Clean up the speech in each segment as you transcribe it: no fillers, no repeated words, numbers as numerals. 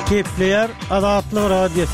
Kepler Azatlyk Radiosu.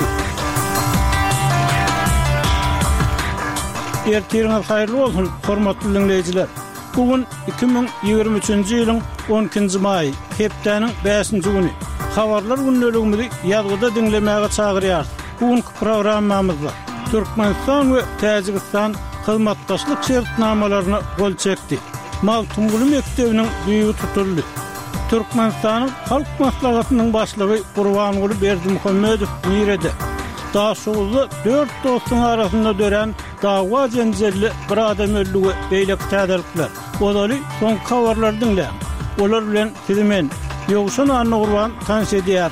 Ertirňiz haýyrly bolsun, hormatly dinleýijiler. Bugün 2023-nji ýylyň 12-nji maý, hepdeniň 5-nji güni. Habarlar günneligimizi ýazgyda dinlemäge çagyrýar. Bugünkü programmamyzda Türkmenistan we Täjikistan hyzmatdaşlyk şertnamalaryna gol çekdi. Maltumgulu mektebiniň düýü tutuldy. Türkmenistanyň halk maslahatynyň başlygy Gurbangulu Berdimuhammedow Mirede. Daha sonra 4 dostun arasında dören dava jenjeli bir adam öldüğü beýlek täderlikler. Olary son habarlar dinleýän. Olar bilen sizimen ýogşan anny Gurban tanış edýär.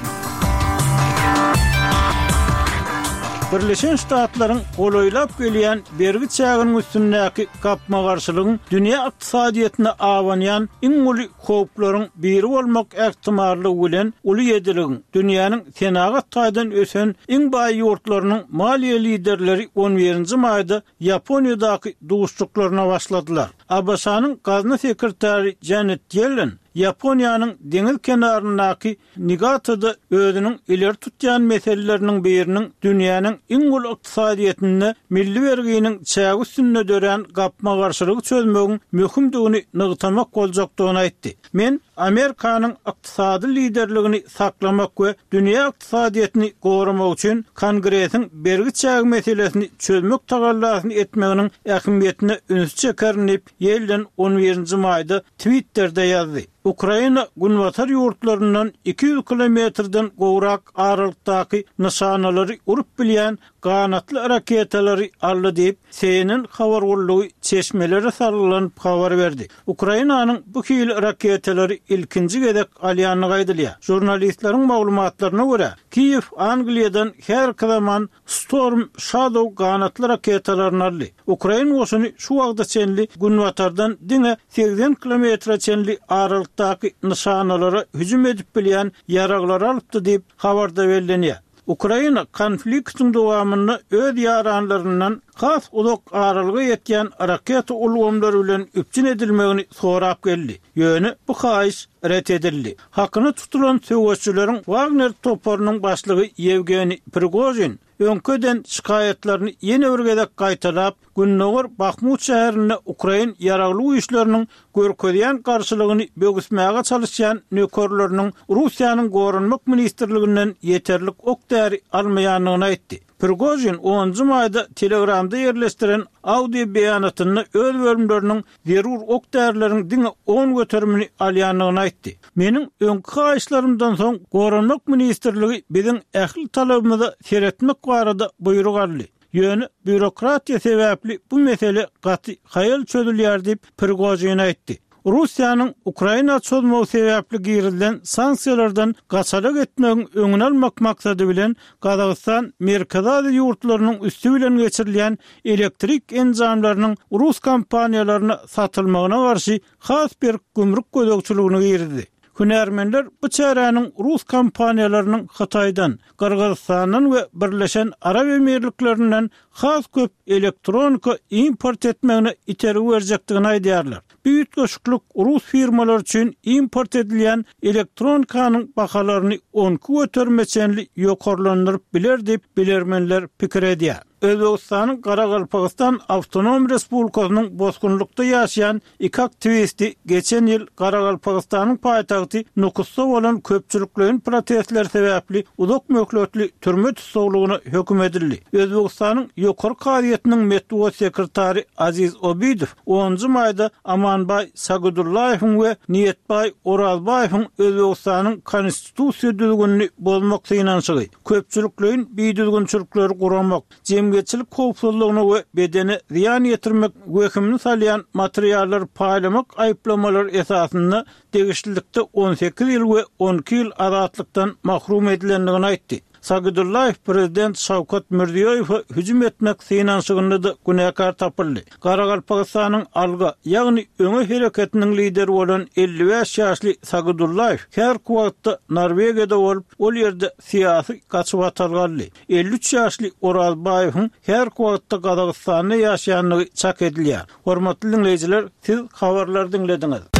Birleşen Ştatlaryň golaýlap gelýän bergi çäginiň üstündäki gapma garşylygyň dünýä ykdysadyýatyna awanýan iň uly howplaryň biri bolmak ähtimallygy bilen uly ýediligiň dünýäniň senagat taýdan ösen iň baý ýurtlarynyň maliýe liderleri 11-nji maýda Ýaponiýadaky duşçuklaryna başladylar. ABŞ-nyň gazna sekretary Janet Yellen Ýaponiýanyň deňiz kenaryndaky Niigata özüniň ileri tutýan meseleläriniň biriniň dünýäniň iň uly ykdysadyýatyny milli berginiň çägi üstünde dören gapma garşylygy çözmegiň möhümdigini nygtamak boljakdygyny aýtdy. Men Amerikanyň ykdysady liderligini saklamak we dünýä ykdysadyýatyny goramak üçin Kongresiň bergi çägi meselesini çözmek tagallasy etmeginiň ähmiýetine üns çekerip Yellen 11-nji maýda Twitter'de ýazdy. Ukraina günwatar ýurtlaryndan 200 kilometrden gowrak aralykdaky nişanalary urup bilýän ganatly raketalary aldy diýip CNN habar boldugy çeşmelere sarylanyp habar berdi. Ukrainanyň bu hil raketalary ilkinji gedek alýany gaýdylýar. Jurnalistleriň maglumatlaryna görä, Kiyew Angliýadan her zaman Storm Shadow ganatly raketalaryny aldy. Ukraina goşuny şu wagtda çenli günwatardan diňe 80 kilometre çenli aralykdaky nişanalara hüjüm edip bilýän ýaraglary alypdy diýip habarda bellenýär. Ukraina konfliktiň dowamyny öz ýaranlaryndan has uzak aralyga ýetýän raketa ulgamlary bilen üpçün edilmegini sorap geldi. Ýöne bu haýyş ret edildi. Hakyny tutulan söwçüleriň Wagner toparynyň başlygy Yevgeniy Prigozhin öňköden şikaýetlerini ýene bir gezek gaýtalap, Günnowar Bakhmut şäherine Ukraina ýaragly güýçleriniň görkezýän garşylygyny bögüsmäge çalışýan nökerläriniň Russiýanyň gorunmak ministrliginden ýeterlik okdäri almaýanlygyny aýtdy. Prigozhin 10-njy maýda Telegramda ýerleşdiren audio beýanatyny öz bölümleriniň zerur okdärleriň diňe 10 götermini alýanlygyny aýtdy. Meniň öňkü haýyşlarymdan soň gorunmak ministrligi biziň ähli talabymyzy seretmek barada buyruk aldy. Ýöne bürokratiýa sebäpli bu mesele gaty haýal çözülýär diýip Prigozhin aýtdy. Russiýanyň Ukraina çözmegi sebäpli girilen sanksiýalardan gaçalyk etmegiň öňüni almak maksady bilen Gazagystan Merkezi Aziýa ýurtlarynyň üstü bilen geçirilýän elektrik enjamlarynyň Rus kompaniýalaryna satylmagyna garşy has bir gümrük gözegçiligini girdi. Hünärmenler bu çäräniň Rus kompaniýalarynyň Hataýdan, Kyrgyzstanyň we Birleşen Arab Emirliklerinden has köp elektronika import etmegine iterig berjekdigini aýdýarlar. Büyük goşukluk Rus firmalar üçin import edilýän elektronikanyň bahalaryny 10 götermeçenli ýokarlandyryp biler diýip bilermenler pikir edýär. Özbegistanyň Garagalpakstan Awtonom Respublikasynyň bozgunlukda ýaşaýan iki aktivisti geçen ýyl Garagalpakstanyň paýtagty Nukusda bolan köpçüliklerin protestler sebäpli uzak möhletli türme tutulgyna höküm edildi. Özbegistanyň ýokary kadyýatynyň metbuat sekretary Aziz Obidow 10-njy maýda Amanbay Sagudullaýewiň we Niyetbay Orazbaýewiň Özbegistanyň konstitusiýa düzgünini bozmak synanşygy, köpçüliklerin biýdüzgünçilikleri guramak, geçilik howpsuzlygyny we bedeni ziýan ýetirmek gökümini salýan materiallar paýlamak aýplamalary esasynda degişlilikde 18 ýyl we 12 ýyl azatlykdan mahrum edilendigini aýtdy. Sagudullayev prezident Şawkat Mirziýoýew hüjüm etmek synanşygyny da günäkar tapyldy. Garagalpakstanyň alga, ýagny öňe hereketiniň lideri bolan 55 ýaşly Sagudullayew her wagtda Norwegiýada bolup, ol ýerde syýasy gaçyp atalganly. 53 ýaşly Orazbaýewiň her wagtda Gazagystanda ýaşaýanlygy çak edilýär. Hormatly dinleýijiler, siz habarlary dinlediňiz.